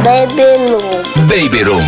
Baby Room. Baby Room.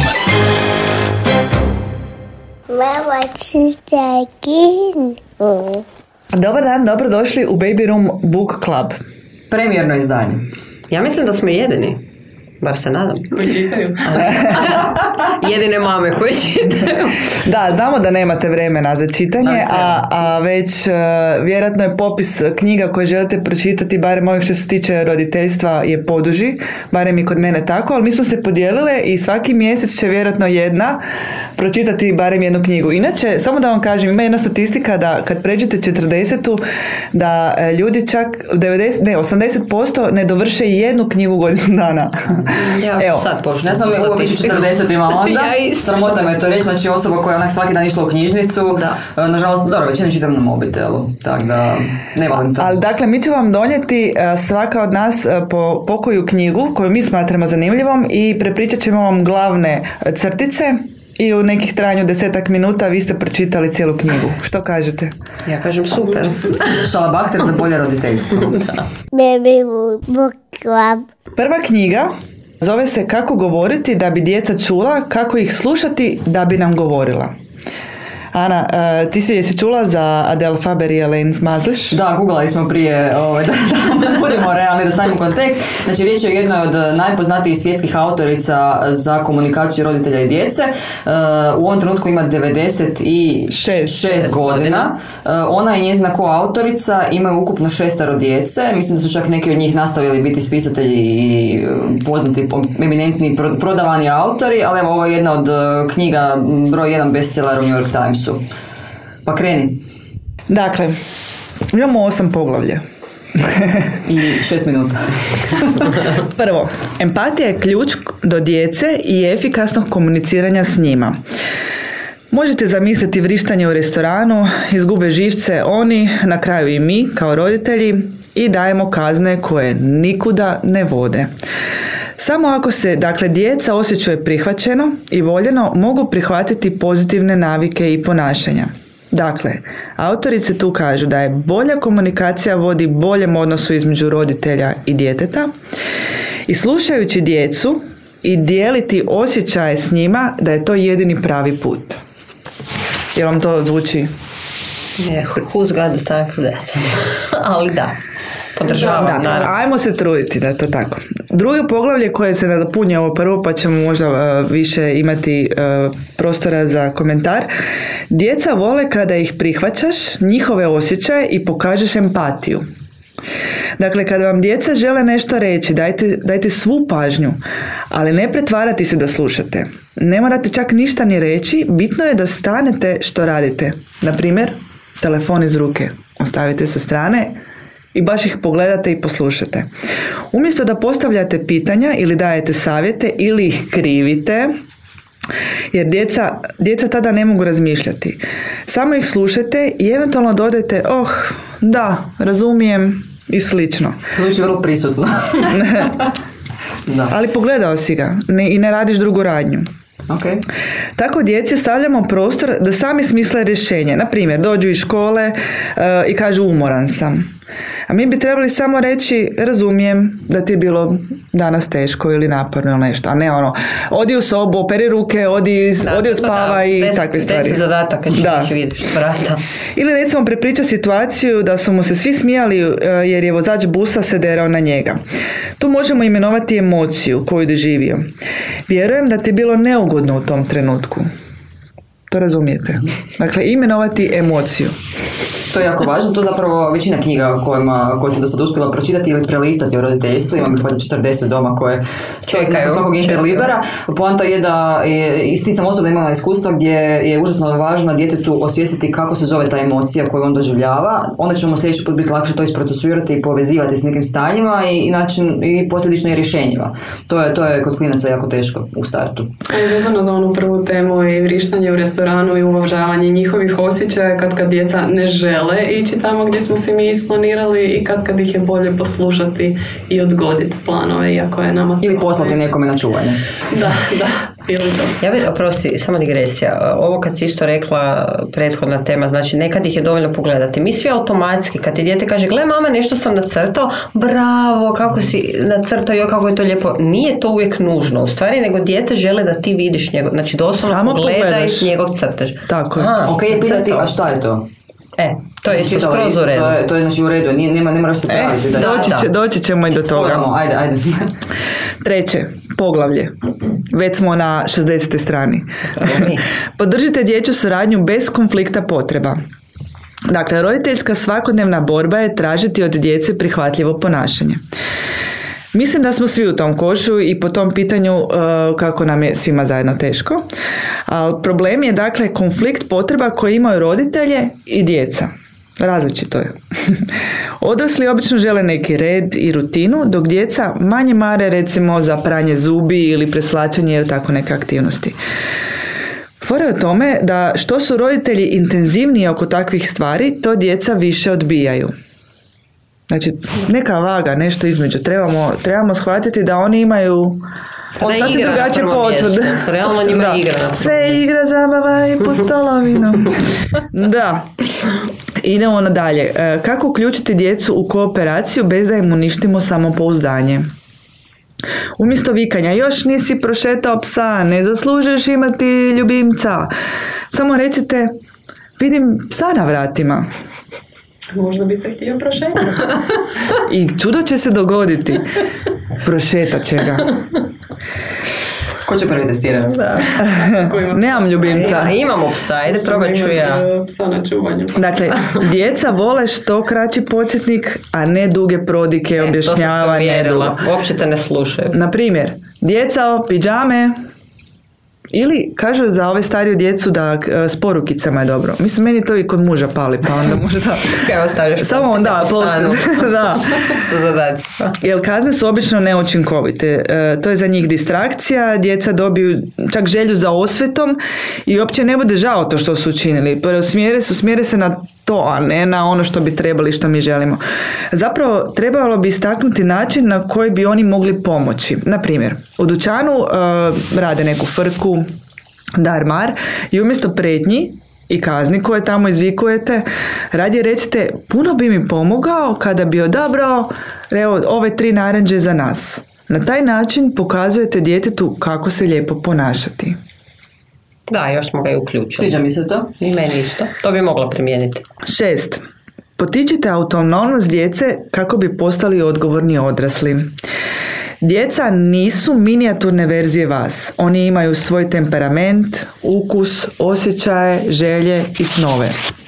Mama čita knjigu. Dobar dan, dobrodošli u Baby Room Book Club. Premijerno izdanje. Ja mislim da smo jedini. Bar se nadam. Koji čitaju. Jedine mame koje čitaju. Da, znamo da nemate vremena za čitanje, a već vjerojatno je popis knjiga koje želite pročitati, barem ovih što se tiče roditeljstva, je poduži, barem i kod mene tako, ali mi smo se podijelile i svaki mjesec će vjerojatno jedna pročitati barem jednu knjigu. Inače, samo da vam kažem, ima jedna statistika da kad pređete 40-tu, da ljudi čak 80% ne dovrše jednu knjigu godinu dana. Ja, Evo. sad počnem. Ja sam uvijek u 40-ima onda. Sramota me to reći, znači osoba koja je onak svaki dan išla u knjižnicu, nažalost, dobro, većinu čitam na mobitelu, tako da ne volim to. Ali dakle, mi ćemo vam donijeti svaka od nas po pokoju knjigu koju mi smatramo zanimljivom i prepričat ćemo vam glavne crtice i u nekih trajanju 10 minuta vi ste pročitali cijelu knjigu. Što kažete? Ja kažem super. Šalabahter za bolje roditeljstvo. Baby Book Club. Prva knjiga zove se Kako govoriti da bi djeca čula, kako ih slušati da bi nam govorila. Ana, ti jesi čula za Adele Faber i Elaine Mazliš? Da, googlali smo prije, da budemo realni, da stavimo kontekst. Znači, riječ je o jednoj od najpoznatijih svjetskih autorica za komunikaciju roditelja i djece. U ovom trenutku ima 96 godina. Ona i njezina koautorica imaju ukupno 6 djece. Mislim da su čak neki od njih nastavili biti spisatelji i poznati, eminentni, prodavani autori, ali evo, ovo je jedna od knjiga broj 1 bestseller u New York Timesu. Pa kreni. Dakle, imamo 8 poglavlja. I 6 minuta. Prvo, empatija je ključ do djece i efikasnog komuniciranja s njima. Možete zamisliti vrištanje u restoranu, izgube živce oni, na kraju i mi kao roditelji i dajemo kazne koje nikuda ne vode. Samo ako se, dakle, djeca osjećaju prihvaćeno i voljeno, mogu prihvatiti pozitivne navike i ponašanja. Dakle, autorice tu kažu da je bolja komunikacija vodi boljem odnosu između roditelja i djeteta i slušajući djecu i dijeliti osjećaje s njima da je to jedini pravi put. Jel vam to zvuči? Who's got the time for that? Ali da. Podržavam, da, naravno. ajmo se truditi da je to tako. Drugo poglavlje koje se nadopunja ovo prvo, pa ćemo možda više imati prostora za komentar. Djeca vole kada ih prihvaćaš, njihove osjećaje i pokažeš empatiju. Dakle, kada vam djeca žele nešto reći, dajte svu pažnju, ali ne pretvarati se da slušate. Ne morate čak ništa ni reći, bitno je da stanete što radite. Naprimjer, telefon iz ruke ostavite sa strane i baš ih pogledate i poslušate. Umjesto da postavljate pitanja ili dajete savjete ili ih krivite, jer djeca tada ne mogu razmišljati. Samo ih slušajte i eventualno dodajte da, razumijem i slično. To zvuči vrlo prisutno. Da. Ali pogledao si ga i ne radiš drugu radnju. Okay. Tako djeci stavljamo prostor da sami smisle rješenje. Na primjer, dođu iz škole i kažu umoran sam. A mi bi trebali samo reći razumijem da ti je bilo danas teško ili naporno ili nešto. A ne odi u sobu, operi ruke, odi odspava i takve stvari. 10 zadataka ću vidiš vrata. Ili recimo prepriča situaciju da su mu se svi smijali jer je vozač busa se derao na njega. Tu možemo imenovati emociju koju doživio. Vjerujem da ti je bilo neugodno u tom trenutku. To razumijete? Dakle, imenovati emociju. To je jako važno, to je zapravo većina knjiga koje sam do sada uspjela pročitati ili prelistati o roditeljstvu, imam ih 40 doma koje stoje nakon svakog interlibera. Poanta je da isti sam osobno imala iskustva gdje je užasno važno djetetu osvijestiti kako se zove ta emocija koju on doživljava, onda ćemo sljedeći put biti lakše to isprocesuirati i povezivati s nekim stanjima i posljedično i rješenjima. To je kod klinaca jako teško u startu. Vezano za onu prvu temu i vrištanje u restoranu i uvažavanje njihovih osjećaja kad djeca ne žele žele ići tamo gdje smo si mi isplanirali i kad ih je bolje poslušati i odgoditi planove, iako je nama... Ili poslati nekome na čuvanje. Da, ili to. Ja bih, oprosti, samo digresija. Ovo kad si isto rekla, prethodna tema, znači nekad ih je dovoljno pogledati. Mi svi automatski, kad ti dijete kaže, gle mama, nešto sam nacrtao, bravo, kako si nacrtao, joj, kako je to lijepo. Nije to uvijek nužno, u stvari, nego dijete žele da ti vidiš njegov, znači doslovno samo pogledaj njegov crtež. Tako je. Ok, pitati, a šta je to? To je isto skroz u redu. To je znači u redu, ne moraš se praviti. Doći ćemo i do toga. Ajde. Treće, poglavlje. Već smo na 60. strani. Podržite dječju suradnju bez konflikta potreba. Dakle, roditeljska svakodnevna borba je tražiti od djece prihvatljivo ponašanje. Mislim da smo svi u tom košu i po tom pitanju kako nam je svima zajedno teško. Ali problem je dakle konflikt potreba koje imaju roditelje i djeca. Različito je. Odrasli obično žele neki red i rutinu, dok djeca manje mare recimo za pranje zubi ili preslačenje ili tako neke aktivnosti. Fora je u tome da što su roditelji intenzivniji oko takvih stvari, to djeca više odbijaju. Znači, neka vaga, nešto između. Trebamo shvatiti da oni imaju sasvim drugačije potvrde. Realno njima igra. Sve igra, zabava i pustolovinu. Da. Idemo nadalje. Kako uključiti djecu u kooperaciju bez da im uništimo samopouzdanje? Umjesto vikanja, još nisi prošetao psa, ne zaslužuješ imati ljubimca. Samo recite, vidim psa na vratima. Možda bi se htio prošetati. I čudo će se dogoditi. Prošetat će ga. Ko će prvi testirati? Nemam ljubimca. Imamo psa, ajde probat ću ja. Psa na čuvanju. Dakle, djeca vole što kraći podsjetnik, a ne duge prodike, objašnjavanje. Uopće te ne slušaju. Na primjer, djeca, pidžame. Ili kažu za ove stariju djecu da s porukicama je dobro. Mislim, meni to i kod muža pali, pa onda možda... Kaj ostavljaš samo onda, da. Sa zadacima. Jer kazne su obično neučinkovite. To je za njih distrakcija, djeca dobiju čak želju za osvetom i uopće ne bude žao to što su učinili. Usmjere se na to, a ne na ono što bi trebali, što mi želimo. Zapravo, trebalo bi istaknuti način na koji bi oni mogli pomoći. Na primjer, u dućanu rade neku frku, dar-mar, i umjesto prijetnji i kazni koje tamo izvikujete, radije recite, puno bi mi pomogao kada bi odabrao ove 3 naranđe za nas. Na taj način pokazujete djetetu kako se lijepo ponašati. Da, još smo ga i uključili. Sviđa mi se to. I meni isto. To bi mogla primijeniti. 6. Potičite autonomnost djece kako bi postali odgovorni odrasli. Djeca nisu minijaturne verzije vas. Oni imaju svoj temperament, ukus, osjećaje, želje i snove.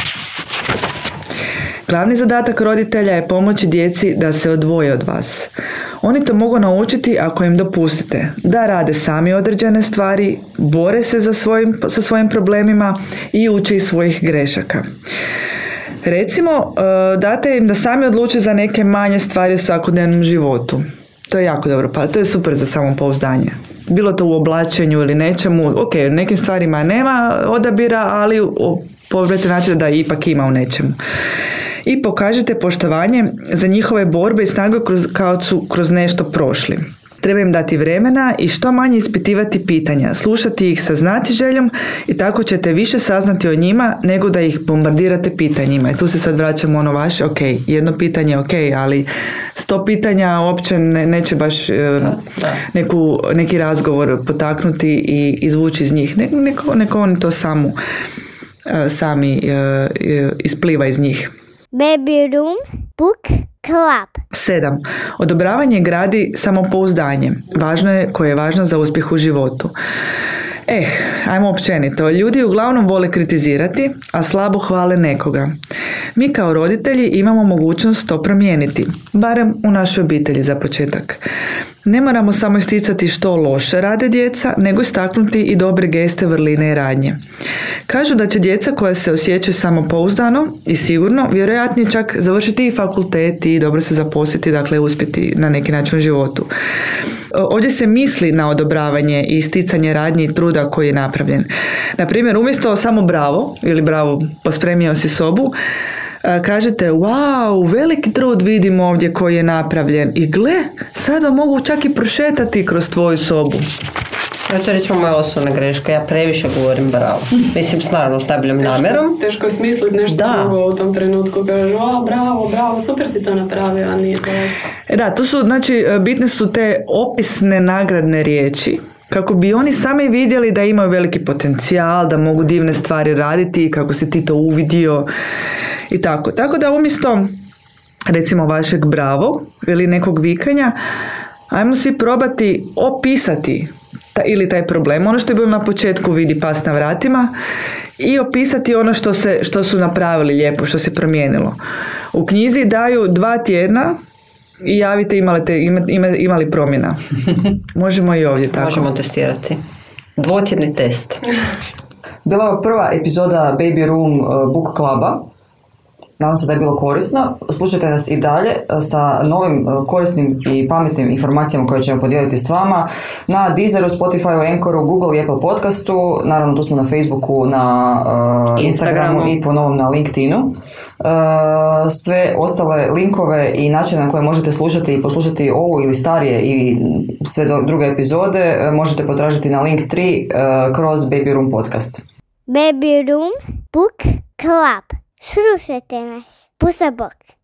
Glavni zadatak roditelja je pomoći djeci da se odvoje od vas. Oni to mogu naučiti ako im dopustite da rade sami određene stvari, bore se sa svojim problemima i uče iz svojih grešaka. Recimo, date im da sami odluče za neke manje stvari u svakodnevnom životu. To je jako dobro, pa to je super za samopouzdanje. Bilo to u oblačenju ili nečemu, ok, u nekim stvarima nema odabira, ali probajte način da ipak ima u nečemu. I pokažite poštovanje za njihove borbe i snage kao su kroz nešto prošli. Treba im dati vremena i što manje ispitivati pitanja, slušati ih sa znatiželjom i tako ćete više saznati o njima nego da ih bombardirate pitanjima. I tu se sad vraćamo ono vaše, ok, jedno pitanje ok, ali 100 pitanja uopće neće baš neki razgovor potaknuti i izvući iz njih. Neko oni to sami ispliva iz njih. Baby Room Book Club. 7. Odobravanje gradi samopouzdanje. Koje je važno za uspjeh u životu. Ajmo općenito. Ljudi uglavnom vole kritizirati, a slabo hvale nekoga. Mi kao roditelji imamo mogućnost to promijeniti, barem u našoj obitelji za početak. Ne moramo samo isticati što loše rade djeca, nego istaknuti i dobre geste, vrline i radnje. Kažu da će djeca koja se osjećaju samopouzdano i sigurno, vjerojatnije čak završiti i fakultet i dobro se zaposliti, dakle uspjeti na neki način u životu. Ovdje se misli na odobravanje i isticanje radnje i truda koji je napravljen. Na primjer, umjesto samo bravo ili bravo, pospremio si sobu, kažete, wow, veliki trud vidim ovdje koji je napravljen i gle, sada mogu čak i prošetati kroz tvoju sobu. To je recimo moja osobna greška, ja previše govorim bravo. Mislim, stvarno, s najboljom namjerom. Teško je smisliti nešto drugo u tom trenutku. Kažu, bravo, super si to napravio, a nije to. Da, to su, znači, bitne su te opisne nagradne riječi, kako bi oni sami vidjeli da imaju veliki potencijal, da mogu divne stvari raditi, kako si ti to uvidio i tako. Tako da umjesto, recimo, vašeg bravo ili nekog vikanja, ajmo svi probati opisati ili taj problem, ono što je bilo na početku vidi pas na vratima, i opisati ono što su napravili lijepo, što se promijenilo. U knjizi daju 2 tjedna i javite imali promjena. Možemo i ovdje tako. Možemo testirati. 2-tjedni test. Bila je prva epizoda Baby Room Book Cluba. Nadam se da je bilo korisno. Slušajte nas i dalje sa novim korisnim i pametnim informacijama koje ćemo podijeliti s vama na Deezeru, Spotifyu, Anchoru, Google i Apple podcastu. Naravno, tu smo na Facebooku, na Instagramu i po novom na LinkedInu. Sve ostale linkove i načine na koje možete slušati i poslušati ovu ili starije i sve druge epizode možete potražiti na link 3 kroz Baby Room podcast. Baby Room Book Club. Slušajte nas. Pusa bok.